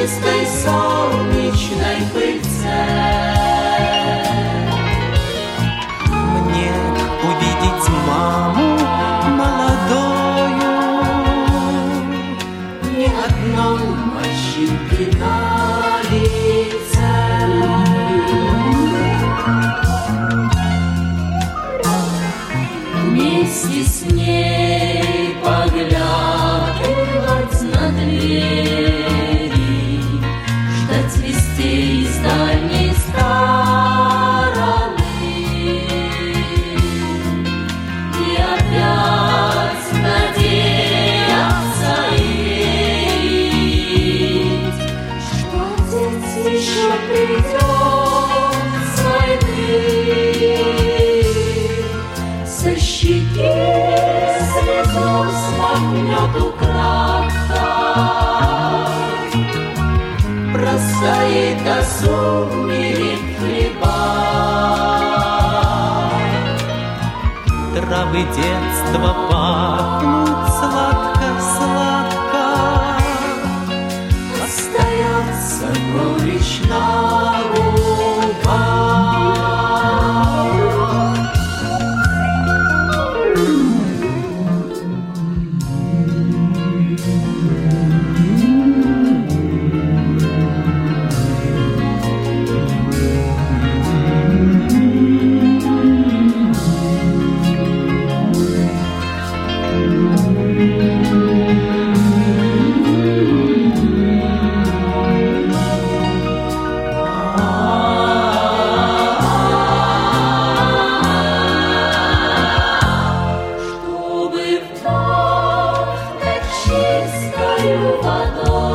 чистой солнечной пыльце. Мне увидеть маму молодою, ни одной морщинки на лице. Вместе с ней поглядывать на двери, ждать вестей из дальней стороны и опять надеяться и верить, что отец еще придет с войны. Со щеки слезу смахнет украдкой, бросает осу мирит хлеба. травы детства пахнут сладко-сладко. Остается горечь на губах. Чтобы вновь над чистою водой